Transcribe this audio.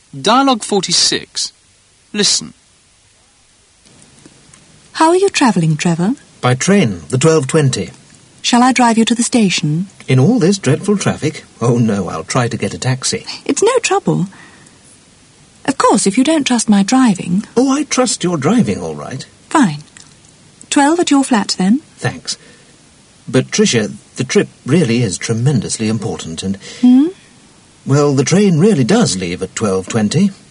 Dialogue 46. Listen. How are you travelling, Trevor? By train, the 12:20. Shall I drive you to the station? In all this dreadful traffic? Oh, no, I'll try to get a taxi. It's no trouble. Of course, if you don't trust my driving... Oh, I trust your driving, all right. Fine. 12 at your flat, then? Thanks. But, Tricia, the trip really is tremendously important and... Hmm? Well, the train really does leave at 12:20.